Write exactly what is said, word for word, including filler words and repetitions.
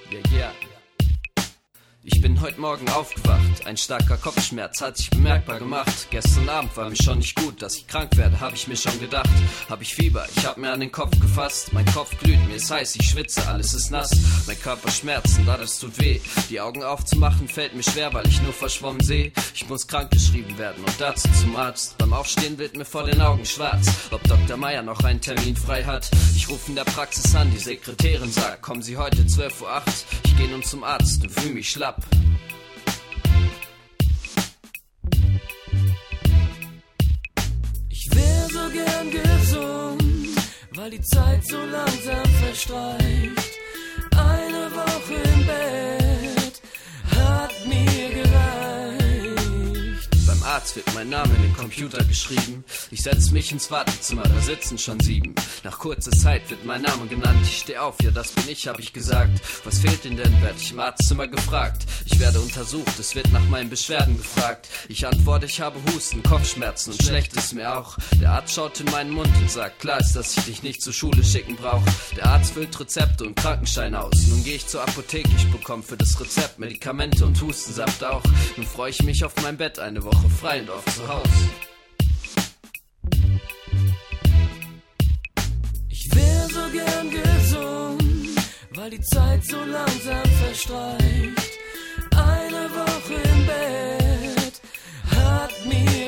Yeah, yeah. Ich bin heute Morgen aufgewacht, ein starker Kopfschmerz hat sich bemerkbar gemacht. Gestern Abend war mir schon nicht gut, dass ich krank werde, hab ich mir schon gedacht. Hab ich Fieber, ich hab mir an den Kopf gefasst. Mein Kopf glüht, mir ist heiß, ich schwitze, alles ist nass. Mein Körper schmerzt und alles tut weh. Die Augen aufzumachen fällt mir schwer, weil ich nur verschwommen sehe. Ich muss krankgeschrieben werden und dazu zum Arzt. Beim Aufstehen wird mir vor den Augen schwarz, ob Doktor Meier noch einen Termin frei hat. Ich rufe in der Praxis an, die Sekretärin sagt, kommen Sie heute zwölf Uhr acht. Ich geh nun zum Arzt und fühl mich schlapp. Ich wär so gern gesund, weil die Zeit so langsam verstreicht. Eine Woche im Bett hat mir gereicht. Beim Arzt wird mein Name in den Computer geschrieben. Ich setz mich ins Wartezimmer, da sitzen schon sieben. Nach kurzer Zeit wird mein Name genannt. Ich steh auf, ja das bin ich, hab ich gesagt. Was fehlt Ihnen denn, werd ich im Arztzimmer gefragt. Ich werde untersucht, es wird nach meinen Beschwerden gefragt. Ich antworte, ich habe Husten, Kopfschmerzen und schlecht ist mir auch. Der Arzt schaut in meinen Mund und sagt, klar ist, dass ich dich nicht zur Schule schicken brauch. Der Arzt füllt Rezepte und Krankenschein aus. Nun geh ich zur Apotheke, ich bekomme für das Rezept Medikamente und Hustensaft auch. Nun freu ich mich auf mein Bett, eine Woche frei und auf zu Haus. Ich wär so gern gesund, weil die Zeit so langsam verstreicht. Eine Woche im Bett hat mir